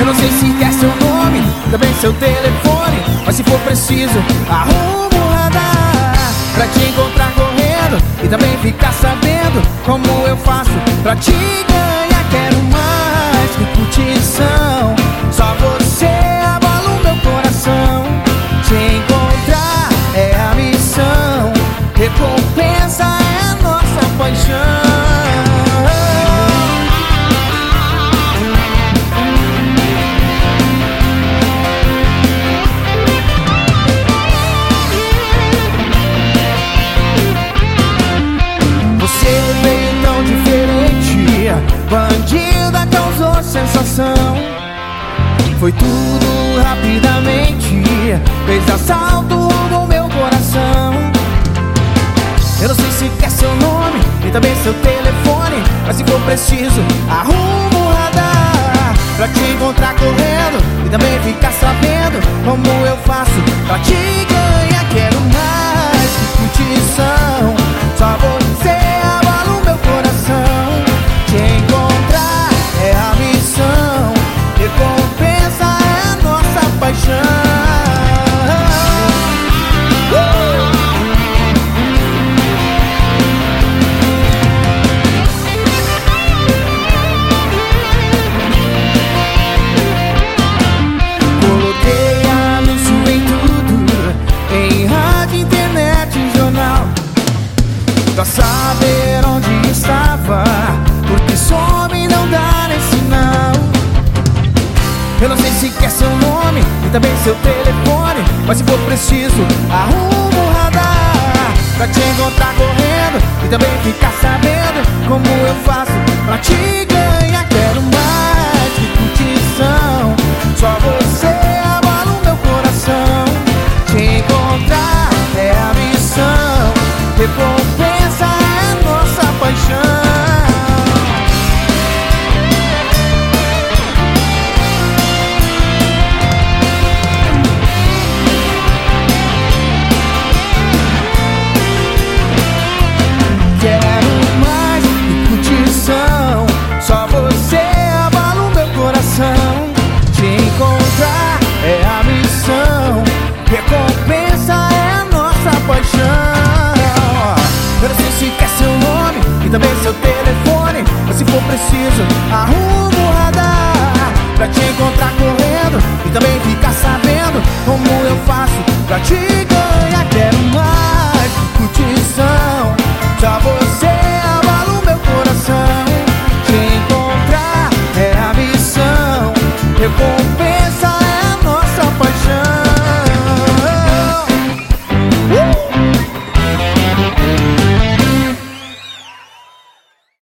não sei se quer seu nome, também seu telefone, mas se for preciso, arrumo um radar pra te encontrar correndo e também ficar sabendo como eu faço pra te ganhar. Quero mais que curtição, só você abola o meu coração. Te encontrar é a missão, recompensa é a nossa paixão. Você veio tão diferente, bandida causou sensação. Foi tudo rapidamente, fez assalto no meu coração. Eu não sei se quer seu nome e também seu telefone, mas se for preciso, arrumo um radar pra te encontrar correndo e também ficar sabendo como eu faço pra te ganhar. Quero mais que curtição, só você abola o meu coração. Te encontrar é a missão, recompensa é a nossa paixão. Coloquei anúncio em tudo, em rádio, internet e jornal, pra saber onde estava, porque some e não dá nem sinal. Eu não sei se quer seu nome e também seu telefone, mas se for preciso, arrumo um radar pra te encontrar correndo e também ficar sabendo como eu faço pra te ganhar. Quero mais que curtição, só você abola o meu coração. Te encontrar é a missão, recompensa é a nossa paixão. Quero mais que curtição, só você abala o meu coração. Te encontrar é a missão, recompensa é a nossa paixão. Eu não sei se quer seu nome e também seu telefone, mas se for preciso, arrumo um radar pra te encontrar correndo e também ficar sabendo como eu faço pra te ganhar. Quero mais curtição, só você abala o meu coração. Te encontrar é a missão, recompensa